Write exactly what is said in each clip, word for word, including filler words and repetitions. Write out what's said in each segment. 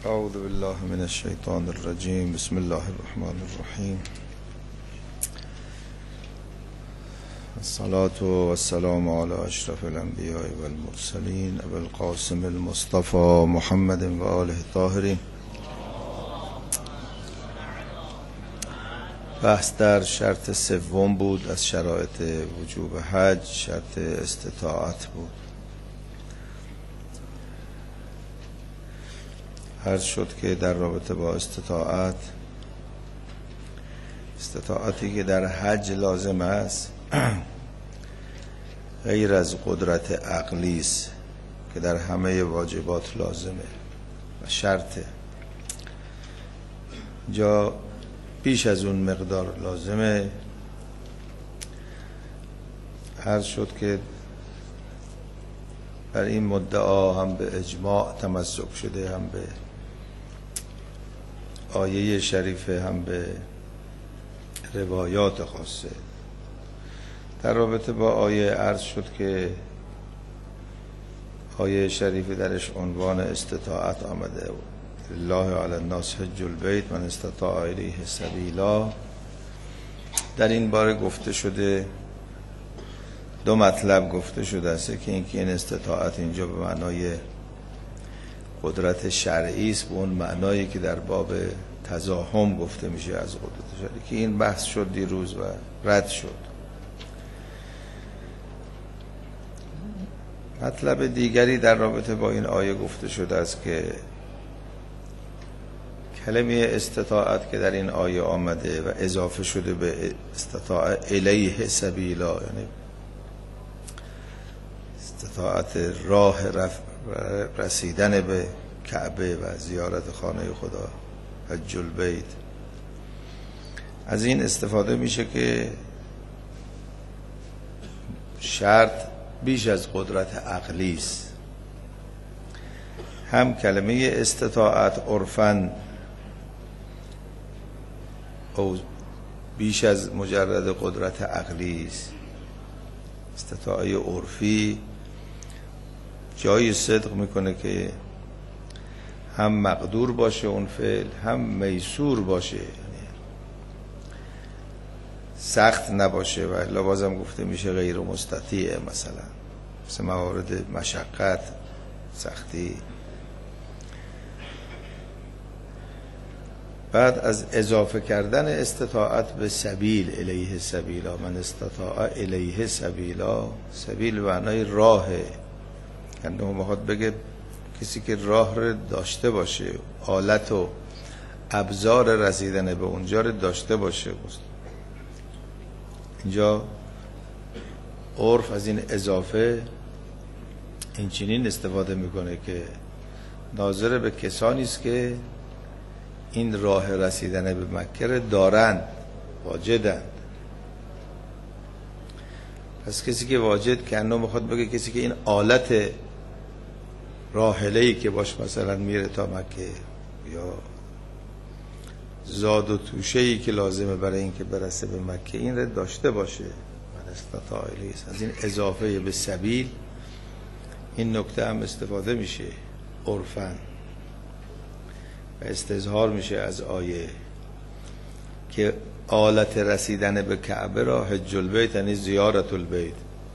اعوذ بالله من الشیطان الرجیم. بسم الله الرحمن الرحیم. الصلاة والسلام على اشرف الانبیاء والمرسلین ابو القاسم المصطفى محمد و آله الطاهرین. بحث در شرط سوم بود از شرایط وجوب حج، شرط استطاعت بود. عرض شد که در رابطه با استطاعت، استطاعتی که در حج لازم است غیر از قدرت عقلی است که در همه واجبات لازمه و شرطه. جا بیش از اون مقدار لازمه. عرض شد که بر این مدعا هم به اجماع تمسک شده، هم به آیه شریفه، هم به روایات خاصه. در رابطه با آیه عرض شد که آیه شریفه درش عنوان استطاعت آمده. لله علی الناس حج البیت من استطاع الیه سبیلا. در این باره گفته شده، دو مطلب گفته شده است که اینکه این استطاعت اینجا به معنای قدرت شرعی است، به اون معنایی که در باب تزاحم گفته میشه از قدرت شرعی، که این بحث شد دیروز و رد شد. مطلب دیگری در رابطه با این آیه گفته شده است که کلمه استطاعت که در این آیه آمده و اضافه شده به استطاع الیه سبیلا، یعنی استطاعت راه رسیدن به کعبه و زیارت خانه خدا، حج البیت، از این استفاده میشه که شرط بیش از قدرت عقلی است. هم کلمه استطاعت عرفاً او بیش از مجرد قدرت عقلی است. استطاعه عرفی جای صدق میکنه که هم مقدور باشه اون فعل، هم میسور باشه، یعنی سخت نباشه و الا بازم گفته میشه غیر مستطیع، مثلا مثل موارد مشقت، سختی. بعد از اضافه کردن استطاعت به سبیل الیه سبیلا، من استطاع الیه سبیلا، سبیل معنای راهه، یعنی میخواد بگه کسی که راه رو داشته باشه، آلت و ابزار رسیدن به اونجا رو داشته باشه. اینجا عرف از این اضافه این چنین استفاده میکنه که ناظر به کسانی است که این راه رسیدن به مکه دارند، واجدند. پس کسی که واجد که انو میخواد بگه کسی که این آلت راحله‌ای که باش مثلا میره تا مکه، یا زاد و توشه‌ای که لازمه برای این که برسه به مکه، این رو داشته باشه. من استطاع الیه، از این اضافه به سبیل این نکته هم استفاده میشه عرفاً و استظهار میشه از آیه که آلت رسیدن به کعبه را حج البیت، یعنی زیارت البیت،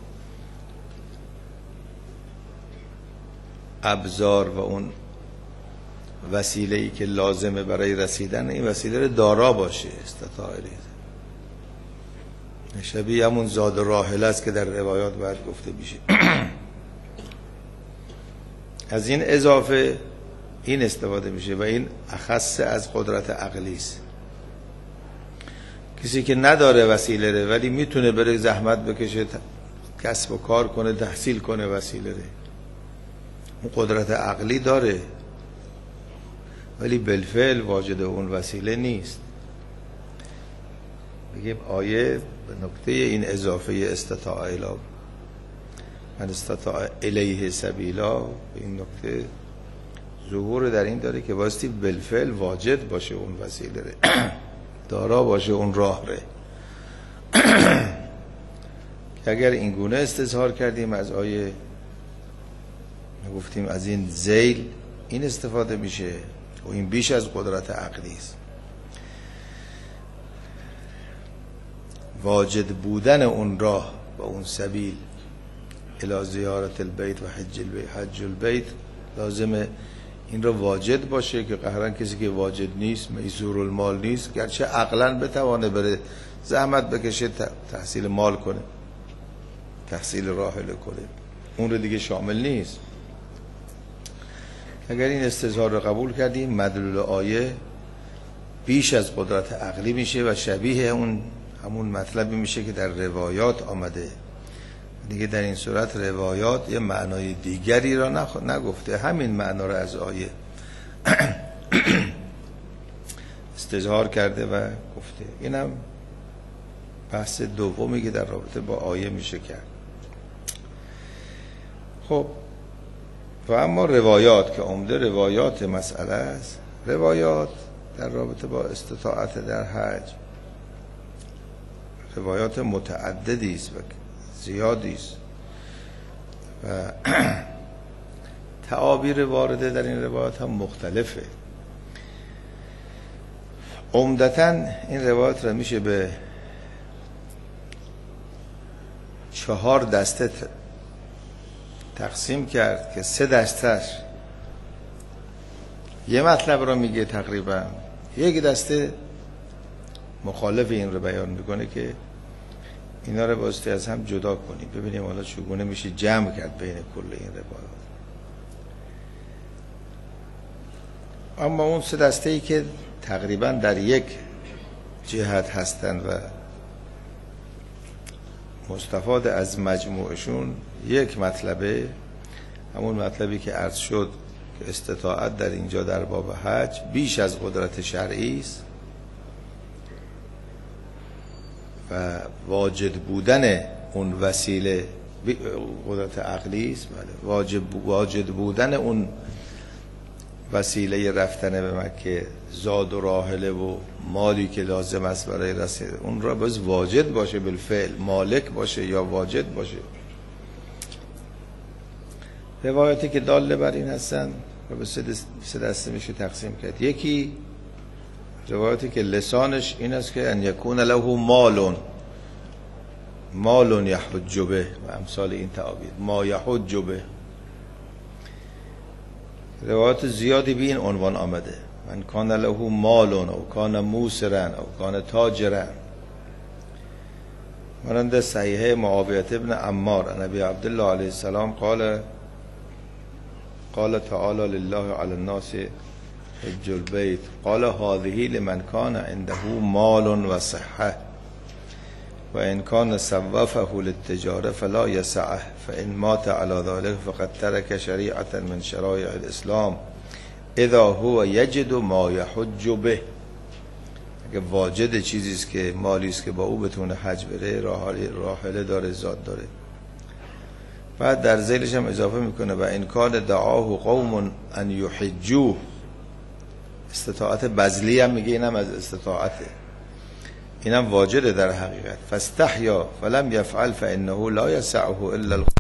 ابزار و اون وسیله‌ای که لازمه برای رسیدن این وسیله دارا باشه. استطاع الیه شبیه همون زاد راحله است که در روایات بعد گفته میشه. از این اضافه این استفاده میشه و این اخص از قدرت عقلی است. کسی که نداره وسیله ره ولی میتونه بره زحمت بکشه، کسب و کار کنه، تحصیل کنه وسیله ره، اون قدرت عقلی داره ولی بالفعل واجد اون وسیله نیست. بگیم آیه به نکته این اضافه استطاع الی من استطاع الیه سبیلا، به این نکته ظهور در این داره که بایستی بالفعل واجد باشه اون وسیله ره، دارا باشه اون راه ره. که اگر این گونه استظهار کردیم از آیه، گفتیم از این ذیل این استفاده میشه و این بیش از قدرت عقلی است. واجد بودن اون راه و اون سبیل الی زیارت البیت و حج البیت حج البیت لازمه این را واجد باشه که قهرن کسی که واجد نیست، میسور المال نیست، گرچه عقلا بتوانه بره زحمت بکشه تحصیل مال کنه، تحصیل راحله کنه، اون رو دیگه شامل نیست. اگر این استظهار رو قبول کردیم مدلول آیه بیش از قدرت عقلی میشه و شبیه اون همون مطلبی میشه که در روایات آمده. دیگه در این صورت روایات یه معنای دیگری را نخ... نگفته، همین معنا را از آیه استظهار کرده و گفته. اینم بحث دومی که در رابطه با آیه میشه کرد. خب و اما روایات که عمده روایات مسئله است، روایات در رابطه با استطاعت در حج روایات متعددی است و زیادی است و تعابیر وارده در این روایات هم مختلفه. عمدتاً این روایات را میشه به چهار دسته تقسیم کرد که سه دستش یه مطلب را میگه تقریبا، یک دسته مخالف این رو بیان میکنه که اینا رو باستی از هم جدا کنیم ببینیم حالا چگونه میشه جمع کرد بین کل این روایات. اما اون سه دسته ای که تقریبا در یک جهت هستند و مستفاد از مجموعشون یک مطلبه، همون مطلبی که عرض شد که استطاعت در اینجا در باب حج بیش از قدرت شرعی است و واجد بودن اون وسیله قدرت عقلی است، بله واجب واجد بودن اون وسیله رفتن به مکه، زاد و راحله و مالی که لازم است برای رسیدن اون را باز واجد باشه، بالفعل مالک باشه یا واجد باشه. روایاتی که داله بر این هستن و به سه دسته میشه تقسیم کرد. یکی روایاتی که لسانش این است که ان یکون له مالون مالون یحج به و امثال این تعابیر، ما یحج به. روایات زیادی به این عنوان آمده، من کان له مالون او کان موسرا او کان تاجرا. مانند صحیحه معاویه ابن عمار نبی عبدالله علیه السلام قال قال تعالی لله علی الناس حج البیت قال هذه لمن کان عنده مال و صحه و ان کان صوفه للتجاره فلا يسعه فان مات على ذلك فقد ترك شریعه من شرائع الاسلام اذا هو یجد ما یحج به. اگه واجد چیزی است که مالی است که با او بتونه حج بره، راحله داره، زاد داره. بعد در ذیلش هم اضافه میکنه و ان کان دعاه قوم ان یحجوه، استطاعت بذلی هم میگه، اینم از استطاعته، اینم واجده در حقیقت. فاستحیا فلم یفعل فانه لا یسعه الا الخ...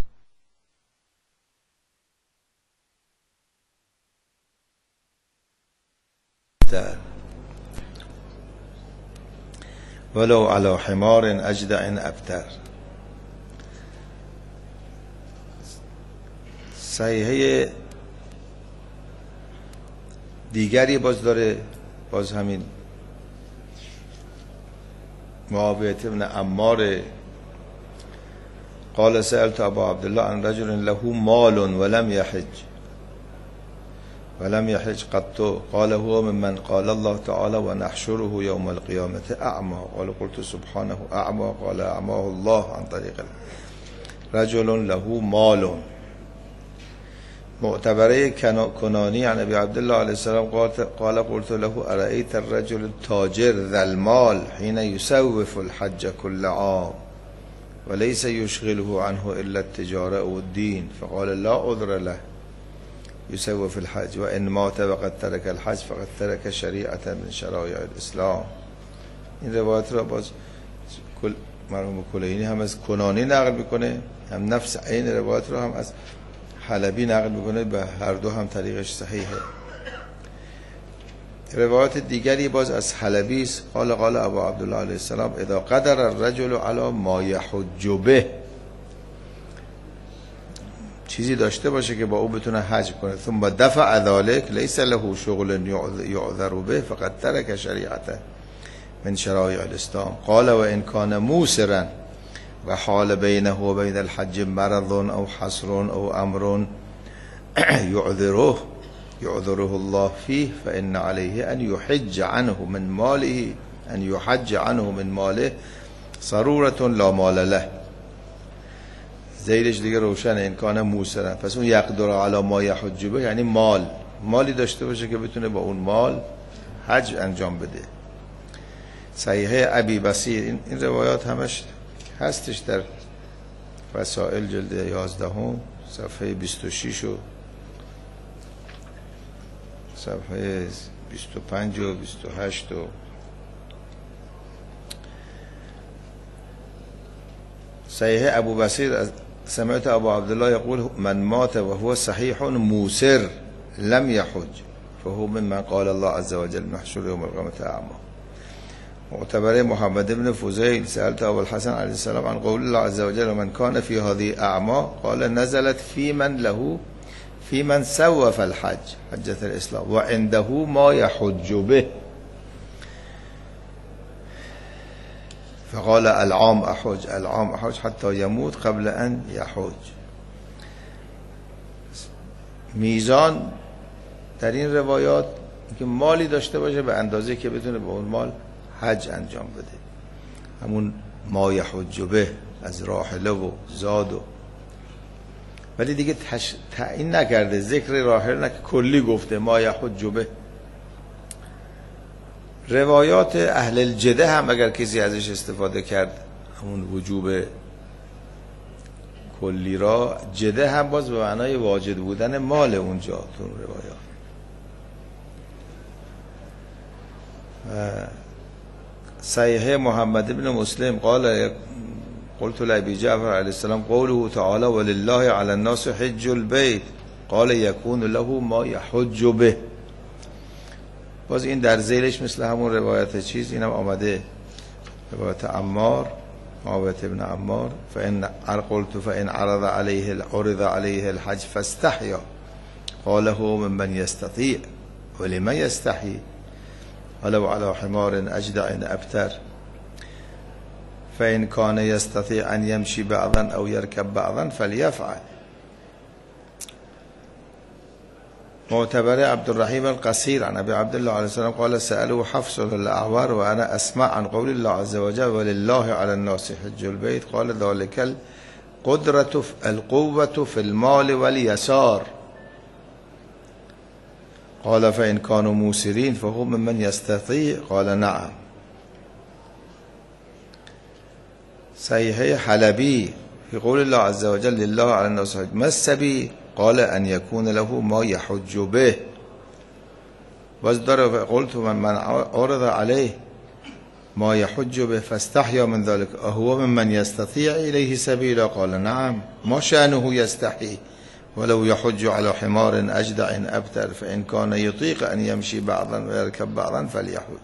ولو على حمار اجدع ابتر. صحیحه دیگری باز داره، باز همین معاویه ابن عمار قال سألت ابا عبدالله عن رجل له مال ولم يحج ولم يحج قط قال هو ممن قال الله تعالى ونحشره يوم القيامة أعمى قال قلت سبحانه أعمى قال أعماه الله عن طريق رجل له مال. معتبره کنانی عن ابی عبدالله علیه السلام قال قلت له ارأیت الرجل التاجر ذا المال حين يسوف الحج كل عام وليس يشغله عنه الا التجاره والدين فقال لا عذر له يسوف الحج وان مات وقد ترك الحج فقد ترك شریعه من شرائع الاسلام. این روایت را باز مرحوم کلینی هم از کنانی نقل میکنه، هم نفس این روایت را هم از حلبی نقل میکنه، به هر دو هم طریقش صحیحه. روایات دیگری باز از حلبی است. قال قال ابو عبدالله علیه السلام اذا قدر الرجل على ما يحج به، چیزی داشته باشه که با او بتونه حج کنه، ثم دفع ذلك ليس له شغل يعذر به فقد ترك شریعته من شرائع الاسلام. قال وان كان موسرا وحال بينه وبين الحج مرض او حصر او امر يعذره يعذره الله فيه فإن عليه أن يحج عنه من ماله أن يحج عنه من ماله ضرورة لا مال له. زیرش دیگه روشنه، این کانه موسرن، پس اون یقدر علی ما یحج به یعنی مال، مالی داشته باشه که بتونه با اون مال حج انجام بده. صحیحه ابی بصیر، این, این روایات همش هستش در وسائل جلد یازدهم صفحه بیست و شش و صفحه بیست و پنج و بیست و هشت و صحیح ابو بصیر از سمعت ابو عبدالله یقول من مات و هو صحیح موسر لم يحج فهو ممن قال الله عز وجل محشور يوم القيامة اعمى. معتبر محمد بن فضيل سألت ابو الحسن عليه السلام عن قول الله عز وجل ومن كان في هذه اعمى قال نزلت في من له في من سوف الحج حجة الإسلام وعنده ما يحج به فقال العام أحج العام أحج حتى يموت قبل أن يحج. میزان در این روایات که مالی داشته باشه به اندازه که بتونه به اون مال حج انجام بده، همون ما یحج به از راحله و زاد و، ولی دیگه تش... تعیین نکرده، ذکر راحل نکرده، کلی گفته ما یحج به. روایات اهل الجده هم اگر کسی ازش استفاده کرد همون وجوب کلی را، جده هم باز به معنای واجد بودن مال اونجا تو روایات. صحیح محمد بن مسلم قال قلت لأبي جعفر عليه السلام قوله تعالى ولله على الناس حج البيت قال يكون له ما يحج به. باز این در ذیلش مثل همون روایت چیز اینم آمده، روایت عمار معاویة ابن عمار فإن قلت فإن عرض عليه عرض عليه الحج فاستحيا قاله ممن يستطيع ولمن يستحي ولو على حمار أجدع أبتر فإن كان يستطيع أن يمشي بعضا أو يركب بعضا فليفعل. معتبر عبد الرحيم القصير عن أبي عبد الله عليه السلام قال سأله حفص الأعوار وأنا أسمع عن قول الله عز وجل ولله على الناس حج البيت قال ذلك القدرة القوة في المال واليسار قال فإن كانوا موسرين فهم ممن يستطيع قال نعم. صحيح حلبي في قول الله عز وجل لله على الناس حج ما السبيل قال أن يكون له ما يحج به. وازدر قلت من من عرض عليه ما يحج به فاستحيا من ذلك أهو ممن يستطيع إليه سبيلا قال نعم. ما شأنه يستحي ولو يحج على حمار أجدع أبتر فإن كان يطيق أن يمشي بعضا ويركب بعضا فليحج.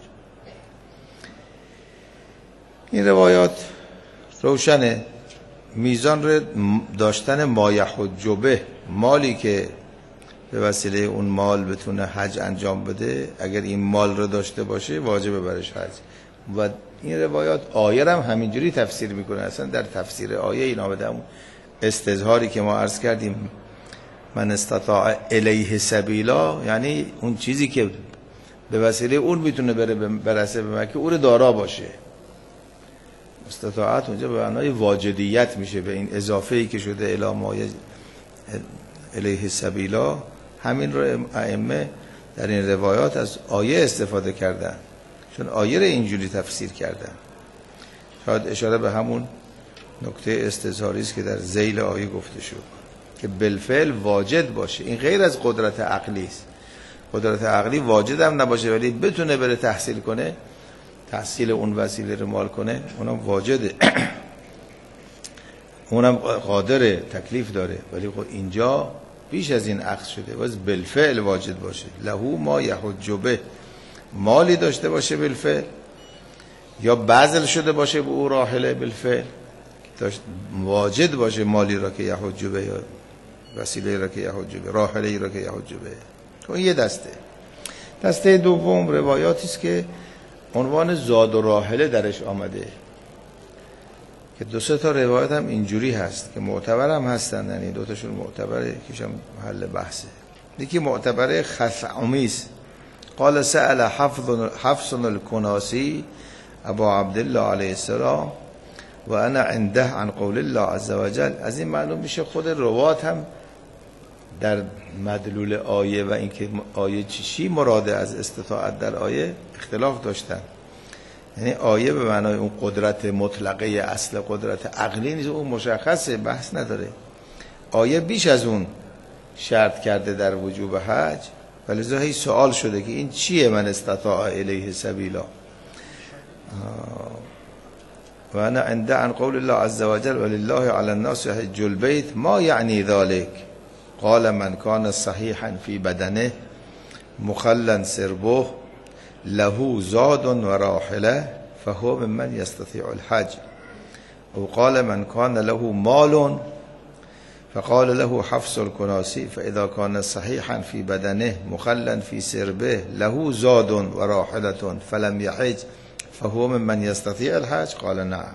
این روایات روشنه، میزان رو داشتن ما یحج به، مالی که به وسیله اون مال بتونه حج انجام بده، اگر این مال رو داشته باشه واجبه برش حج. و این روایات آیه هم همینجوری تفسیر میکنه. اصلا در تفسیر آیه این آمده همون استظهاری که ما عرض کردیم من استطاع الیه سبیلا، یعنی اون چیزی که به وسیله اون میتونه بره برسه به مکه او رو دارا باشه. استطاعت اونجا به معنای واجدیت میشه، به این اضافه‌ای که شده الی ما الیه سبیلا. همین رو ائمه در این روایات از آیه استفاده کردن، چون آیه رو اینجوری تفسیر کردن. شاید اشاره به همون نکته استظهاری است که در ذیل آیه گفته شد که بالفعل واجد باشه. این غیر از قدرت عقلی است. قدرت عقلی واجد هم نباشه ولی بتونه بره تحصیل کنه، تحصیل اون وسیله رو مال کنه، اونم واجده اونم قادره، تکلیف داره. ولی خب اینجا بیش از این عقل شده، باز بالفعل واجد باشه. له ما یحج به مالی داشته باشه بالفعل یا بذل شده باشه به او راحله بالفعل، داشت واجد باشه مالی را که یحج به یا وسیله را که یحج به، راحله را که یحج به. تو یه دسته. دسته دوم روایاتی است که عنوان زاد و راحله درش آمده که دو سه تا روایت هم اینجوری هست که معتبر هم هستن، یعنی دو تاشون معتبره، یکیش هم محل بحثه. یکی معتبره خثعمی است. قال سأل حفظ حفص الکناسی ابا عبدالله علیه السلام و انا عنده عن قول الله عز وجل. از این معلوم میشه خود روات هم در مدلول آیه و اینکه آیه چی چی مراده از استطاعت در آیه اختلاف داشتن. یعنی آیه به معنای اون قدرت مطلقه اصل قدرت عقلی نیست، اون مشخصه، بحث نداره. آیه بیش از اون شرط کرده در وجوب حج، ولی ظاهری سوال شده که این چیه من استطاع الیه سبیلا. و انا عنده عن قول الله عز وجل ولله علی الناس حج البیت ما یعنی ذلك قال من کان صحیحا فی بدنه مخلا سربه له زاد و راحله فهو ممن یستطیع الحج. او قال من کان له مال فقال له حفص الکناسی فاذا كان صحيحا في بدنه مخلا في سربه له زاد و راحله فلم يحج فهو ممن يستطيع الحج قال نعم.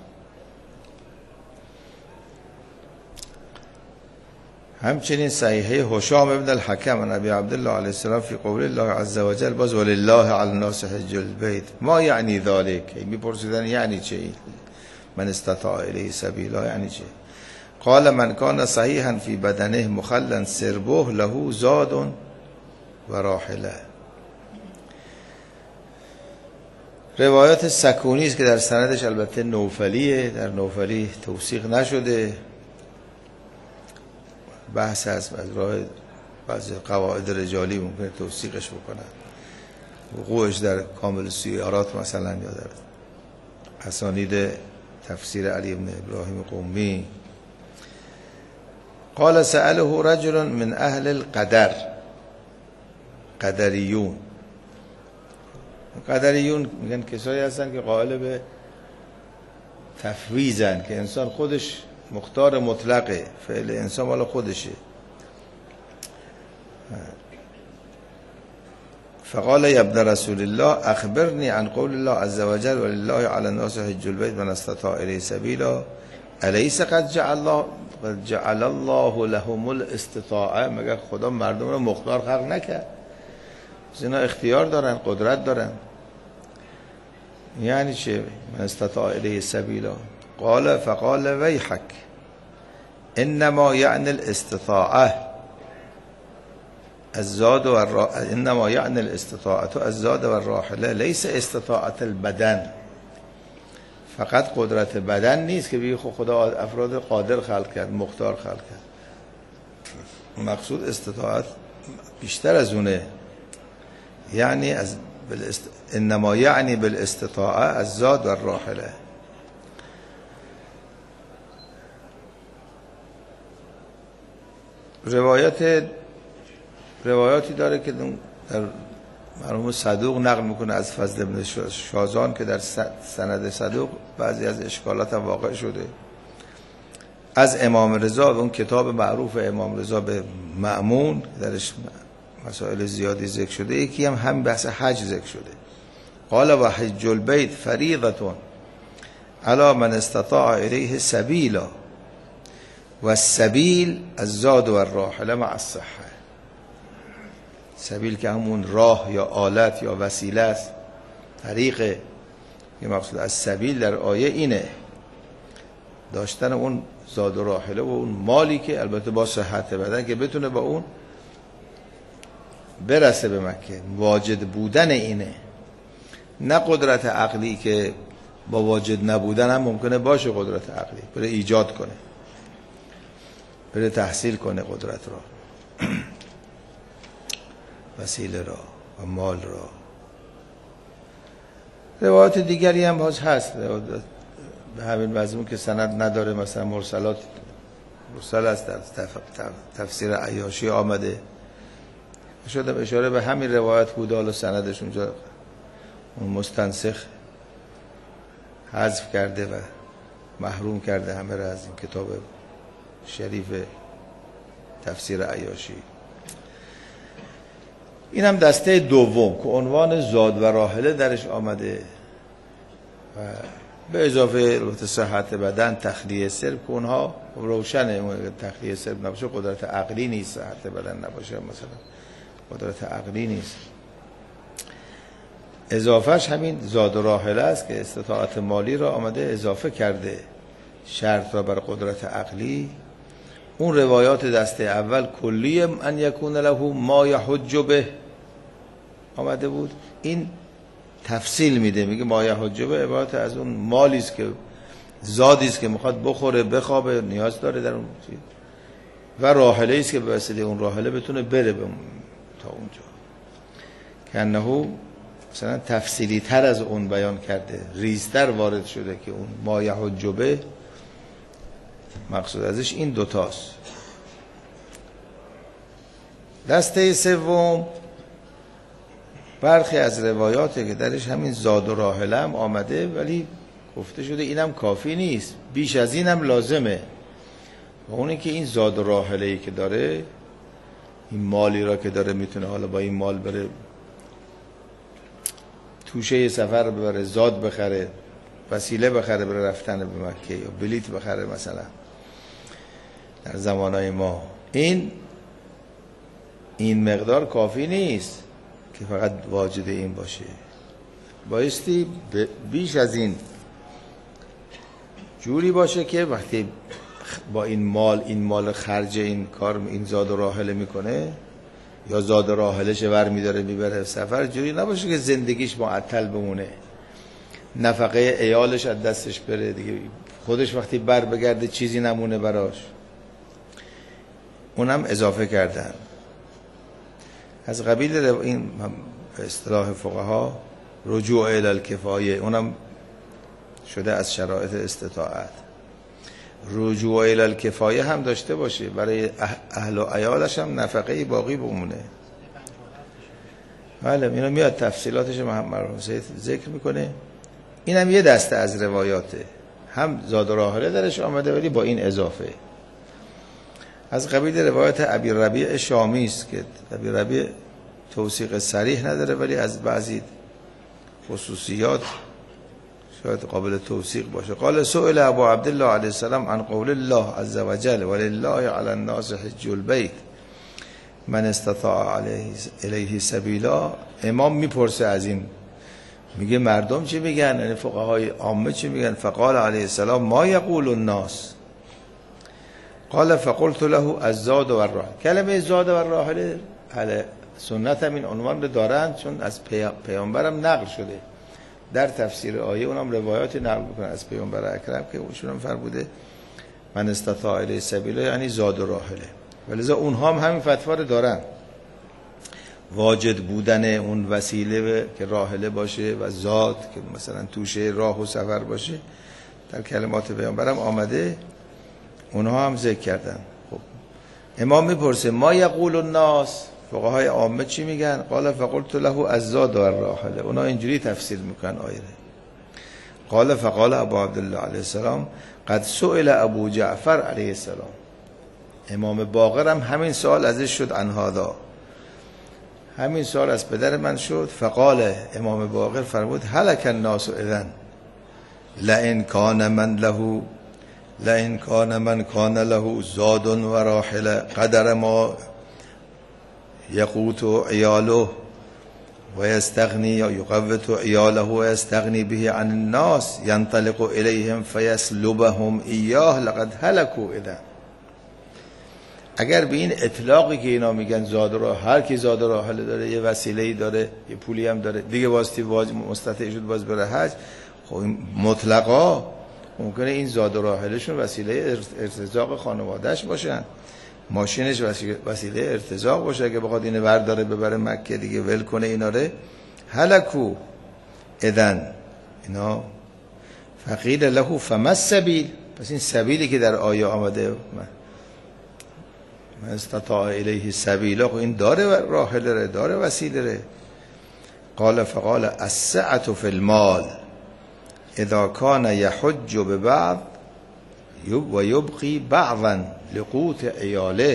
همچنین صحیحه هشام ابن الحکم عن ابی عبدالله علیه السلام فی قول الله عز وجل باز ولله علی الناس حج البیت ما یعنی ذلك. میپرسیدن یعنی چه من استطاع الیه سبیلا، یعنی چه؟ قال من کان صحیحا فی بدنه مخلا سربه له زاد و راحله. روایات سکونی است که در سندش البته نوفلیه، در نوفلی توثیق نشده، بحث هست از راه بعضی قواعد رجالی ممکنه توثیقش بکنن، وقوعش در کامل سیارات مثلا یا در اسانید تفسیر علی بن ابراهیم قمی. قال سأله رجل من اهل القدر، قدریون. قدریون میگن کسایی هستن که قائل به تفویضن، که انسان خودش مختار مطلقه، فعل انسان مال خودشه. فقال یا ابن رسول الله اخبرنی عن قول الله عز وجل ولله علی الناس حج البیت من استطاع الیه سبیلا الیس قد جعل الله قد جعل الله لهم الاستطاعه. مگر خدا مردم رو مختار خلق نکرد؟ اینا اختیار دارن، قدرت دارن. یعنی چه من استطاع الیه سبیلا؟ قال فقال ویحک انما یعنی الاستطاعه الزاد و الرا... انما یعنی الاستطاعه الزاد و الراحله لیس استطاعت البدن. فقط قدرت بدن نیست که بگی خدا افراد قادر خلق کرد، مختار خلق کرد. مقصود استطاعت بیشتر از اونه. یعنی از بالاست... انما یعنی بالاستطاعه الزاد و الراحله. روایت روایاتی داره که در مرحوم صدوق نقل میکنه از فضل بن شازان که در سند صدوق بعضی از اشکالات هم واقع شده. از امام رضا و اون کتاب معروف امام رضا به مأمون درش مسائل زیادی ذکر شده، یکی هم هم بحث حج ذکر شده. قال و حج البیت فریضة علی من استطاع الیه سبیلا و السبیل الزاد و الراحله مع الصحه. سبیل که همون راه یا آلت یا وسیله است، طریقه. یه مقصود از سبیل در آیه اینه داشتن اون زاد و راحله و اون مالی که البته با صحت بدن که بتونه با اون برسه به مکه. واجد بودن اینه، نه قدرت عقلی که با واجد نبودن هم ممکنه باشه قدرت عقلی، بره ایجاد کنه، بره تحصیل کنه قدرت را، وسیله را و مال را. روایات دیگری هم باز هست به همین مضمون که سند نداره، مثلا مرسلات مرسل است در تفسیر عیاشی آمده. شده اشاره به همین روایت بود، حالا سندش اونجا اون مستنسخ حذف کرده و محروم کرده همه را از این کتاب شریف تفسیر عیاشی. این هم دسته دوم که عنوان زاد و راحله درش آمده و به اضافه البته صحت بدن، تخلیه سرب که اونها روشنه، تخلیه سرب نباشه قدرت عقلی نیست، صحت بدن نباشه مثلا قدرت عقلی نیست. اضافهش همین زاد و راحله است که استطاعت مالی را آمده اضافه کرده، شرط را بر قدرت عقلی. اون روایات دسته اول کلی ان یکون له ما یحج به آمده بود، این تفصیل میده، میگه ما یحج به عبارت از اون مالی است که زادی است که میخواد بخوره بخوابه نیاز داره در اون چیز، و راحله است که به وسیله اون راحله بتونه بره به تا اونجا که انه مثلا تفصیلی تر از اون بیان کرده، ریزتر وارد شده که اون ما یحج به مقصود ازش این دوتاست. دسته سوم برخی از روایاتی که درش همین زاد و راحله هم آمده ولی گفته شده اینم کافی نیست، بیش از اینم لازمه، و اونه که این زاد و راحله‌ای که داره، این مالی را که داره میتونه حالا با این مال بره توشه سفر ببره، زاد بخره، وسیله بخره برای رفتن به مکه، یا بلیت بخره مثلا در زمانهای ما، این این مقدار کافی نیست که فقط واجد این باشه، بایستی بیش از این جوری باشه که وقتی با این مال این مال خرج این کار این زاد و راحله میکنه یا زاد و راحلش ور میداره میبره سفر، جوری نباشه که زندگیش معطل بمونه، نفقه عیالش از دستش بره دیگه، خودش وقتی بر بگرده چیزی نمونه براش. اونم اضافه کردن از قبیل این به اصطلاح فقها رجوع الی الکفایه، اونم شده از شرایط استطاعت. رجوع الی الکفایه هم داشته باشه، برای اهل و عیالش هم نفقه باقی بمونه. بله اینو میاد تفصیلاتش محمد سید ذکر میکنه. اینم یه دسته از روایاته، هم زاد و راحله درش آمده ولی با این اضافه، از قبیل روایت ابی ربیع شامی است که ابی ربیع توثیق صریح نداره ولی از بعضی خصوصیات شاید قابل توثیق باشه. قال سئل ابو عبدالله علیه السلام عن قول الله عز وجل ولله علی الناس حج البیت من استطاع علیه الیه سبیلا. امام میپرسه از این، میگه مردم چی میگن، یعنی فقهای عامه چی میگن؟ فقال علیه السلام ما یقول الناس قال فقلت له الزاد و الراحله. کلمه زاد و الراحله اهل سنت هم این عنوان رو دارن چون از پیامبرم نقل شده در تفسیر آیه، اونم روایات نقل میکنن از پیامبر اکرم که اونشون هم فرموده من استطاع الیه سبیلا یعنی زاد و راحله، ولذا اونها هم همین فتوا رو دارن، واجد بودن اون وسیله که راحله باشه و زاد که مثلا توشه راه و سفر باشه در کلمات پیامبرم آمده، اونها هم ذکر کردن. خب امام میپرسه ما یقول الناس، فقهای عامه چی میگن؟ قال فقلت له الزاد و الراحله. اونا اینجوری تفسیر میکنن آیه. قال فقال ابو عبدالله علیه السلام قد سئل ابو جعفر علیه السلام. امام باقر هم همین سوال ازش شد، عن هذا، همین سوال از پدر من شد. فقال امام باقر فرمود هلک الناس اذن لئن کان من له لئن کان من کان له زاد و راحله قدر ما یقوت عیاله و یستغنی یا یقوت عیاله و یستغنی به عن الناس ینطلق الیهم فیسلبهم ایاه لقد هلکوا اذن. اگر به این اطلاقی که اینا میگن زاد و راه، هر کی زاد و راحله داره یه وسیله‌ای داره یه پولی هم داره دیگه واسطی واجب مستطیع شد باز بره حج، خب این مطلقا ممکنه این زاد و راحلهشون وسیله ارتزاق خانوادهش باشن، ماشینش وسیله ارتزاق باشه، اگه بخواد اینو برداره ببره مکه دیگه ول کنه اینا رو هلکو اذن اینا. فقیل له فما السبیل، پس این سبیلی که در آیه آمده من استطاع الیه سبیلا، این داره راحله ره، داره وسیله ره. قال فقال السعة في المال اذا كان يحج ببعض و یبقی بعضا لقوت عیاله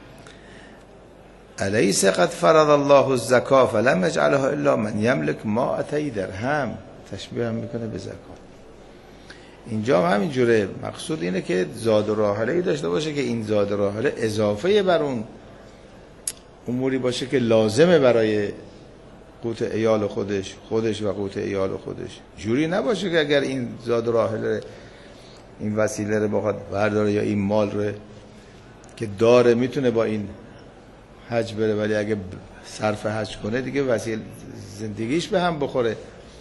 الیس قد فرض الله الزکاة فلم یجعلها الا من یملک مائتي درهم. تشبیه هم میکنه به زکات. اینجا هم همین جوره. مقصود اینه که زاد و راحله داشته باشه که این زاد و راحله اضافه بر اون اموری باشه که لازمه برای قوت عیال خودش خودش و قوت عیال خودش. جوری نباشه که اگر این زاد و راحله این وسیله رو بخواد برداره یا این مال رو که داره میتونه با این حج بره، ولی اگه صرف حج کنه دیگه وسیله زندگیش به هم بخوره.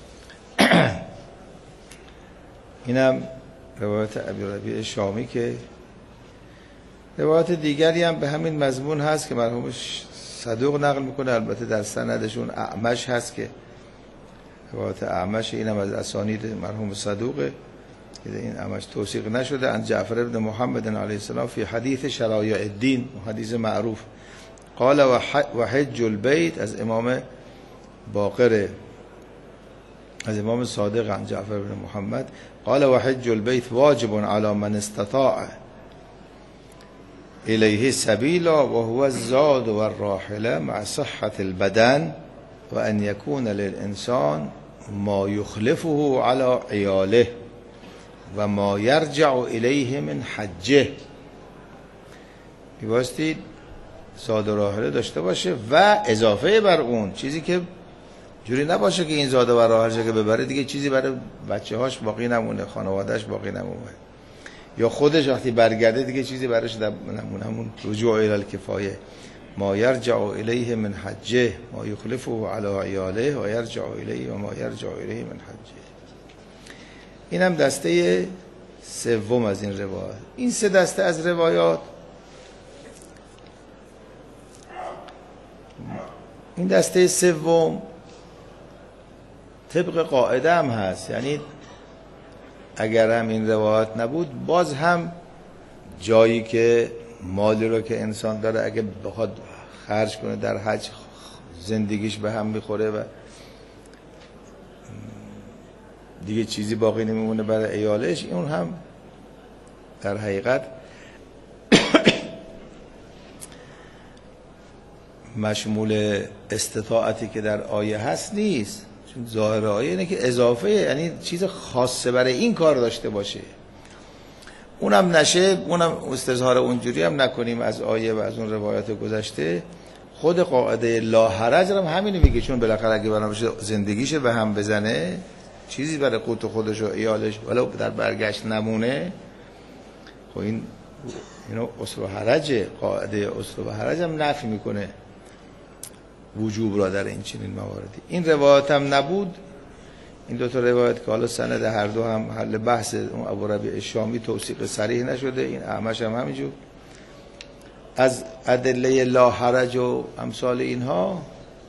اینم روایت ابی ربیع شامی که روایت دیگری هم به همین مضمون هست که مرحومش صدوق نقل میکنه. البته در سندشون اعمش هست که روایت اعمش، اینم از اسانید مرحوم صدوقه که این اعمش توثیق نشده. عن جعفر ابن محمد علیه السلام فی حدیث شرایع الدین، حدیث معروف. قال و حج البیت از امام باقر، از امام صادق عن جعفر بن محمد قال و حج البیت واجب علی من استطاع الیه سبیلا و هو الزاد و الراحله مع صحة البدن و ان یکون للانسان ما یخلفه علی عیاله و ما یرجع الیه من حجه. میبایستی زاد و راحله داشته باشه و اضافه بر اون چیزی که جوری نباشه که این زاد و راحله که ببره دیگه چیزی برای بچه هاش باقی نمونه، خانوادهش باقی نمونه، یا خودش وقتی برگرده دیگه چیزی براش نمونه. همون رجوع الی الکفایه. ما یرجع الیه من حجه ما یخلفه علی عیاله و یرجع الیه و ما یرجع الیه من حجه. اینم دسته سوم از این روایات. این سه دسته از روایات، این دسته سوم طبق قاعده هم هست، یعنی اگر هم این روایات نبود باز هم جایی که مالی رو که انسان داره اگه بخواد خرج کنه در حج زندگیش به هم میخوره و دیگه چیزی باقی نمیمونه برای عیالش، اون هم در حقیقت مشمول استطاعتی که در آیه هست نیست. چون ظاهر آیه اینه که اضافه، یعنی چیز خاصه برای این کار داشته باشه. اونم نشه، اونم استظهار اونجوری هم نکنیم از آیه و از اون روایات گذشته. خود قاعده لا حرج هم همینو میگه، چون بالاخره اگه بنابراین زندگیشه به هم بزنه، چیزی برای قوت خودش و عیالش ولو در برگشت نمونه، خب این اینو اصل و حرجه. قاعده اصل و حرج هم نفی میکنه وجوب را در این چنین مواردی. این روایت هم نبود. این دو تا روایت که حالا سند هر دو هم حل بحث اون ابو ربیع شامی توثیق صریح نشده، این اعمش هم همینجور. از ادله لا حرج و امثال اینها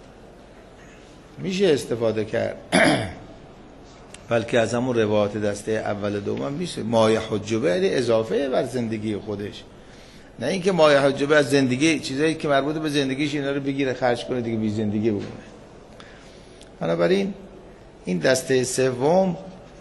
میشه استفاده کرد، بلکه از همون روایت دسته اول دوم میشه. ما یحج به اضافه بر زندگی خودش، نه اینکه ما یحج به از زندگی چیزایی که مربوط به زندگیش اینا رو بگیره خرج کنه دیگه بی زندگی بمونه. بنابراین این دسته سوم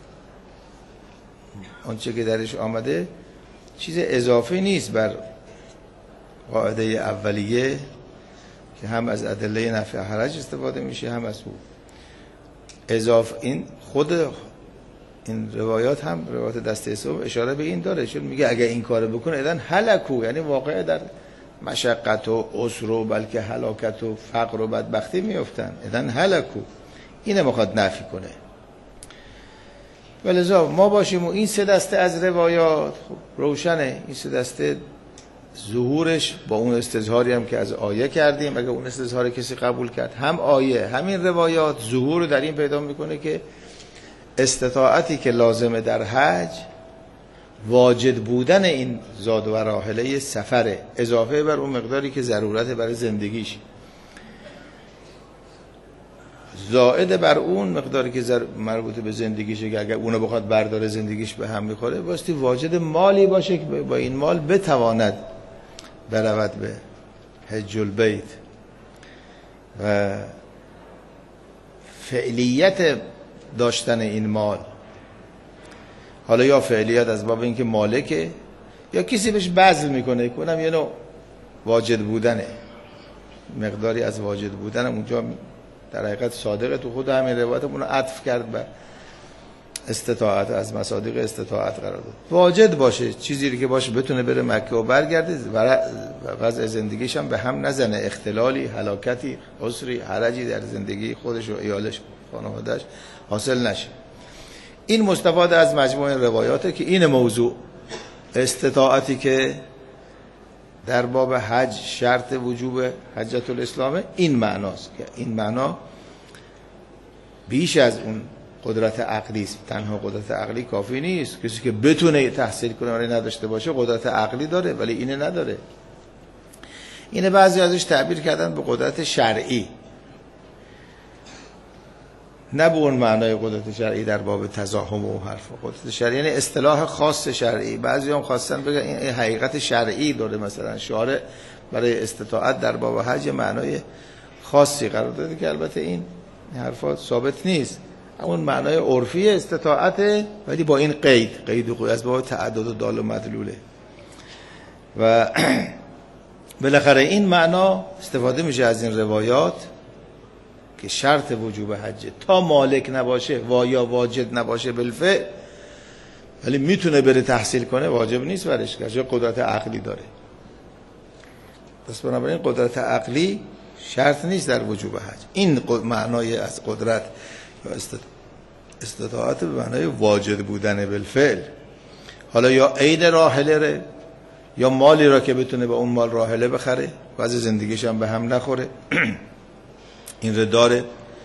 آنچه که درش آمده چیز اضافه نیست بر قاعده اولیه که هم از ادله نفع حرج استفاده میشه هم از او اضافه. این خود این روایات هم روایات دسته سوم اشاره به این داره، چون میگه اگه این کارو بکنه اذن هلکو، یعنی واقعا در مشقت و عسر و بلکه هلاکت و فقر و بدبختی میافتن. اذن هلکو اینه میخواد نفی کنه. ولذا ما باشیم و این سه دسته از روایات خب روشنه. این سه دسته ظهورش با اون استظهاری هم که از آیه کردیم، اگه اون استظهار کسی قبول کرد، هم آیه همین روایات ظهور رو در این پیدا میکنه که استطاعتی که لازمه در حج واجد بودن این زاد و راحله سفره، اضافه بر اون مقداری که ضرورت برای زندگیش، زائد بر اون مقداری که زر... مربوط به زندگیشه که اگر اونو بخواد برداره زندگیش به هم میخوره، باستی واجد مالی باشه که با این مال بتواند برود به حج البیت. و فعلیت داشتن این مال، حالا یا فعلیت از باب اینکه مالکه یا کسی بهش بذل میکنه، کنم یه نوع واجد بودنه، مقداری از واجد بودن اونجا در حقیقت صادقه، تو خود همین روایت اون رو عطف کرد به استطاعت، از مصادیق استطاعت قرار داد. واجد باشه، چیزی که باشه بتونه بره مکه و برگرده، وضع زندگیش هم به هم نزنه، اختلالی، هلاکتی، عسری، حرجی در زندگی خودش و عیالش، خانواده‌اش حاصل نشه. این مستفاد از مجموع روایاته که این موضوع استطاعتی که در باب حج شرط وجوب حجت الاسلامه، این معناست که این معنا بیش از اون قدرت عقلی است. تنها قدرت عقلی کافی نیست، کسی که بتونه تحصیل کنه ولی نداشته باشه قدرت عقلی داره ولی اینه نداره. اینه بعضی ازش تعبیر کردن به قدرت شرعی، نه به اون معنای قدرت شرعی در باب تزاحم و حرف. قدرت شرعی یعنی اصطلاح خاص شرعی. بعضی هم خواستن بگن این حقیقت شرعی داره، مثلا شارع برای استطاعت در باب حج معنای خاصی قرار داده که البته این حرفات ثابت نیست. اون معنای عرفی استطاعت، ولی با این قید، قید و قید از باب تعدد و دال و مدلوله. و بالاخره این معنا استفاده میشه از این روایات که شرط وجوب حج تا مالک نباشه و یا واجد نباشه بالفعل، ولی میتونه بره تحصیل کنه، واجب نیست برش که قدرت عقلی داره. پس بنابراین قدرت عقلی شرط نیست در وجوب حج. این معنای از قدرت یا استطاعت به معنای واجد بودن بالفعل. حالا یا عین راحله ره یا مالی را که بتونه به اون مال راحله بخره و از زندگیش هم به هم نخوره این رو داره،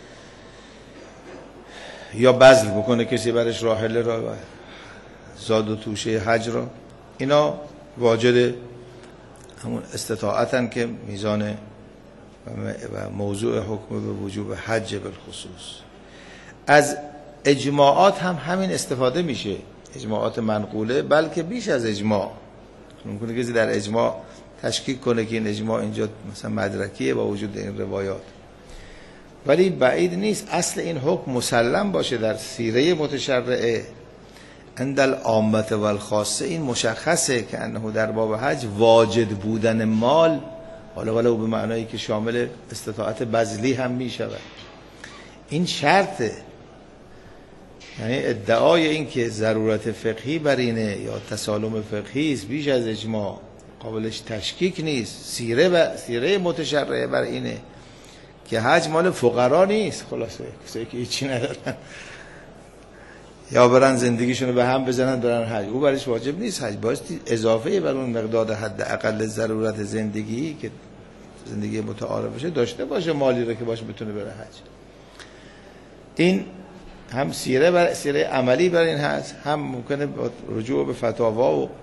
یا بذل بکنه کسی برش راحله را و زاد و توشه حج را. اینا واجد همون استطاعتن که میزان و موضوع حکم به وجوب حج بالخصوص. از اجماعات هم همین استفاده میشه، اجماعات منقوله، بلکه بیش از اجماع. ممکنه کسی در اجماع تشکیک کنه که این اجماع اینجا مثلا مدرکیه با وجود این روایات، ولی بعید نیست اصل این حکم مسلم باشه در سیره متشرعه عند العامه و الخاصه. این مشخصه که انه در باب حج واجد بودن مال، حالا ولو به معنایی که شامل استطاعت بذلی هم می شود، این شرطه. یعنی ادعای این که ضرورت فقهی بر اینه یا تسالم فقهی است بیش از اجماع، قابلش تشکیک نیست. سیره و سیره متشرعه بر اینه که حج مال فقرا نیست، خلاصه کسایی که هیچی ندارن یا برن زندگیشون رو به هم بزنن برن حج، او برش واجب نیست. حج بایستی اضافه بر اون مقدار حد اقل ضرورت زندگی که زندگی متعارف بشه داشته باشه، مالی رو که باشه بتونه بره حج. این هم سیره بر سیره عملی بر این هست، هم ممکنه با رجوع به فتاوا و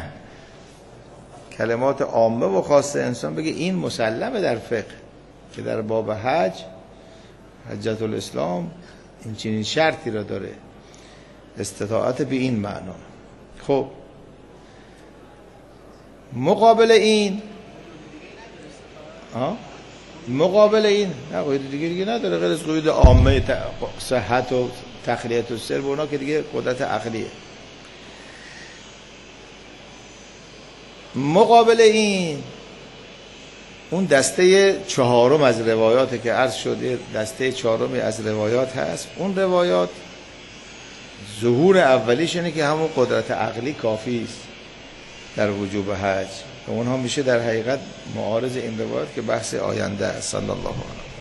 کلمات عامه و خاصه انسان بگه این مسلمه در فقه که در باب حج حجت الاسلام این چنین شرطی را داره، استطاعت به این معنا. خب مقابل این آه؟ مقابل این نه قید دیگه دیگه نداره غیر از قید عامه صحت و تخلیت و سر، اونا که دیگه قدرت عقلیه. مقابل این اون دسته چهارم از روایاته که عرض شده، دسته چهارمی از روایات هست. اون روایات ظهور اولیش اینه که همون قدرت عقلی کافی است در وجوب حج و اونها میشه در حقیقت معارض این روایات که بحث آینده است. صلی الله علیه و